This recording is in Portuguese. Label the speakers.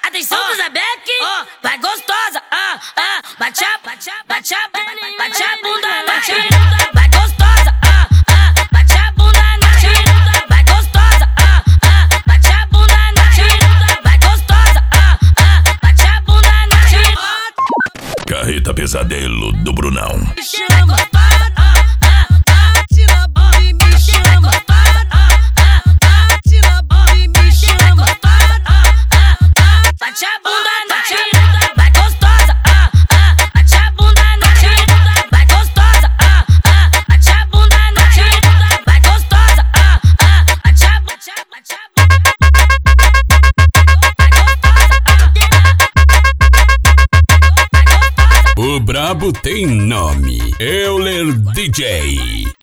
Speaker 1: Atenção, Zabeck, vai gostosa, bate a bunda na tira, vai gostosa, bate a bunda na tira, vai gostosa, bate a bunda na tira, vai gostosa, bate a bunda na tira.
Speaker 2: Carreta Pesadelo do Brunão.
Speaker 1: Me chama, bate na bunda e me chama, bate na bunda e me chama, bate a bunda na tira, vai gostosa, bate a bunda na tira, vai gostosa, bate a bunda na tira, vai gostosa, bate a
Speaker 2: O brabo tem nome, Euler DJ.